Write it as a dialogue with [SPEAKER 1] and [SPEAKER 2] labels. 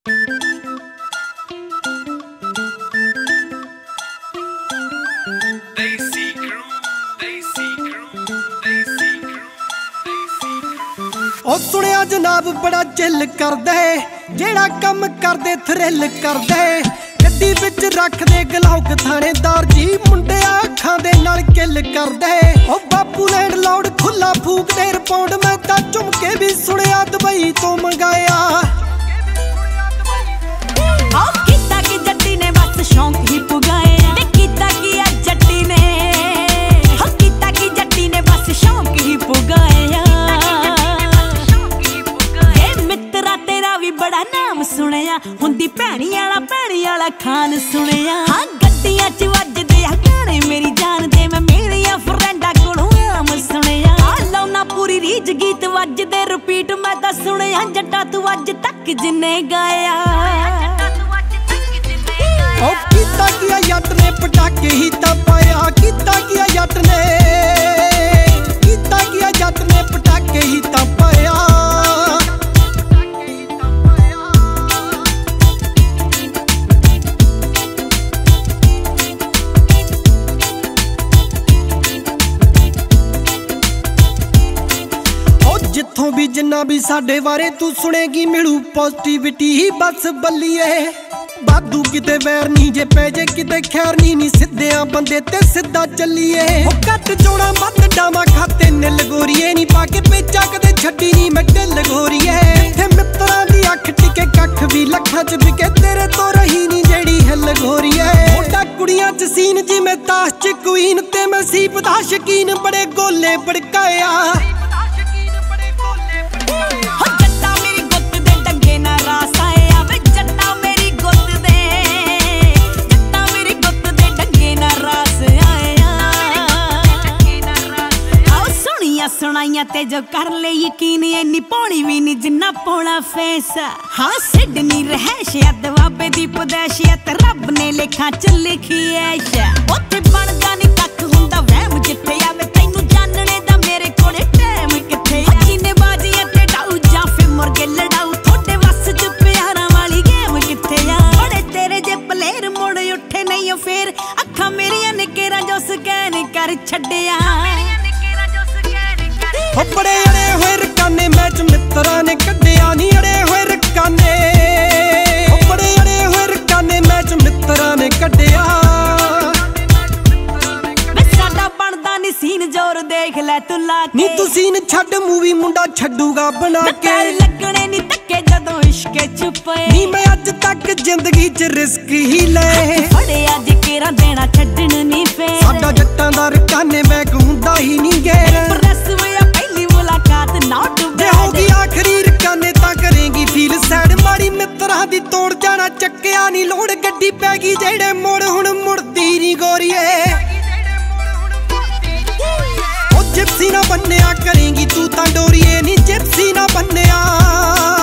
[SPEAKER 1] ओ सुनिया जनाब बड़ा चिल करदे, जेड़ा कम करदे थ्रिल करदे। गड्डी विच रखदे गलौक थानेदार जी, मुंडिया अखां दे नाल किल करदे। ओ बापू लैंड लौड खुला फूकदे रिपोर्ट, मैं तां झुमके भी सुनिया दुबई तो मंगाया।
[SPEAKER 2] कीता कि जट्टी ने बस शौक ही पुगाया, कीता कि जट्टी ने, कीता कि जट्टी ने बस शौक ही पुगाया। बड़ा नाम सुनिया हुंदी भैणी आला खान सुनिया। हाँ गड्डियां च वजदे आ गाने मेरी जान दे, मैं मेरिया फ्रेंडा कोलों आम सुनिया। लाउना पूरी रीज गीत वजदे रिपीट, मैं तां सुनिया जट्टा तू अज तक जिन्ने गाया।
[SPEAKER 1] ओ कीता किया जट ने पटाके ही तां पाया, कीता किया जट ने, कीता किया जट ने पटाके ही तां पाया। जिथों भी जिन्ना भी साडे बारे तू सुनेगी मिलू पॉजिटिविटी ही बस बल्लीए। बादू किते वैर नी जे पै जे किते खैर नी सिद्धियां बंदे ते सिद्धा चलिए। कट जोड़ा मत डावा खाते निल गोरीए, नी पाके पेचा कदे छड्डी नी मैं ढिल गोरीए। इत्थे मित्तरां दी अख टिके कख भी लखां च बिके, तेरे तो रही नी जेड़ी हिल गोरीए। मुंडा कुड़ियां च सीन जिवें ताश च क्वीन, ते मैं सीप दा शकीन बड़े गोले बड़काया।
[SPEAKER 2] जट्टा मेरी गुत्त दे डंगे ना रास आया वे, जट्टा मेरी गुत्त दे, जट्टा मेरी गुत्त दे डंगे ना रास आया। आओ सुनिया सुनाइया ते जो कर ले यकीन, इन्नी पौनी भी नी जिन्ना पौना फेस। हाँ सिडनी रहैश दवाबे दी पदैशियत, रब ने लेखा च लिखी ऐश। उत्थे बनदा नी कख हुंदा वहम जिथे आवे, तैनू जानने दा मेरे कोले टाइम किथे। जिन्ने बाजियां ते डाऊ जां फिर मुर्गे लड़ाऊ, थोड़े वस च प्यारां वाली गेम किथे आ। बड़े तेरे जे प्लेयर मुड़ उठे नहीं फिर, अखां मेरियां ने केरा जो स्कैन कर छड्डिया।
[SPEAKER 1] हो बड़े अड़े होए रकाने मैच मित्तरां ने कड्डिया नी, अड़े होए रकाने, हो बड़े अड़े होए रकाने मैच मित्तरां ने कड्डिया।
[SPEAKER 2] नी सीन जोर देख ले तू लाके,
[SPEAKER 1] नी तू सीन छड्ड मूवी मुंडा छड्डूगा बना के।
[SPEAKER 2] लगने नी तक्के जदों इश्क छुपे,
[SPEAKER 1] नी मैं अज तक जिंदगी च रिस्क ही ले।
[SPEAKER 2] बड़े अज केरा देना छड्डन नी पे,
[SPEAKER 1] साडा जट्टां दा रकाने मैं कहूंदा ही नी गैर।
[SPEAKER 2] प्रेस होया पहली मुलाकात नॉट बैड,
[SPEAKER 1] जे होगी आखरी रकाने तां करेंगी फील सैड। माड़ी मित्तरां दी तोड़ जाना चक्किया नी लोड़, गड्डी पै गई जेड़े मोड़ हुण मुड़दी नी गोरीए। जिप्सी ना बन्निया करेंगी तू तां डोरीए नी, जिप्सी ना बन्निया।